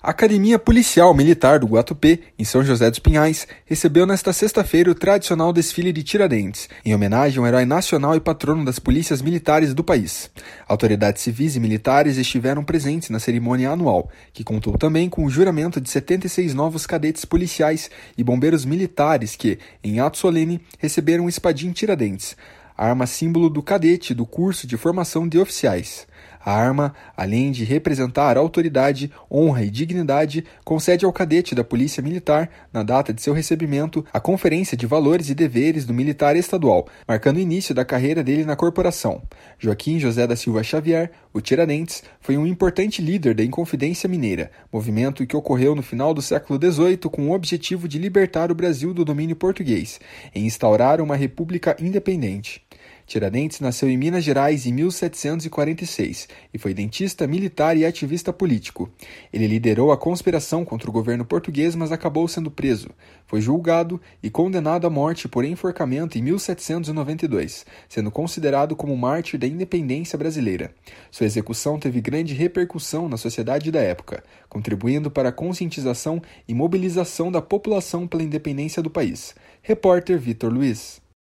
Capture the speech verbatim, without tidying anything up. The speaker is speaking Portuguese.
A Academia Policial Militar do Guatupê, em São José dos Pinhais, recebeu nesta sexta-feira o tradicional desfile de Tiradentes, em homenagem ao herói nacional e patrono das polícias militares do país. Autoridades civis e militares estiveram presentes na cerimônia anual, que contou também com o juramento de setenta e seis novos cadetes policiais e bombeiros militares que, em ato solene, receberam o espadim Tiradentes, arma símbolo do cadete do curso de formação de oficiais. A arma, além de representar autoridade, honra e dignidade, concede ao cadete da Polícia Militar, na data de seu recebimento, a Conferência de Valores e Deveres do Militar Estadual, marcando o início da carreira dele na corporação. Joaquim José da Silva Xavier, o Tiradentes, foi um importante líder da Inconfidência Mineira, movimento que ocorreu no final do século dezoito com o objetivo de libertar o Brasil do domínio português e instaurar uma república independente. Tiradentes nasceu em Minas Gerais em mil setecentos e quarenta e seis e foi dentista, militar e ativista político. Ele liderou a conspiração contra o governo português, mas acabou sendo preso. Foi julgado e condenado à morte por enforcamento em mil setecentos e noventa e dois, sendo considerado como mártir da independência brasileira. Sua execução teve grande repercussão na sociedade da época, contribuindo para a conscientização e mobilização da população pela independência do país. Repórter Vitor Luiz.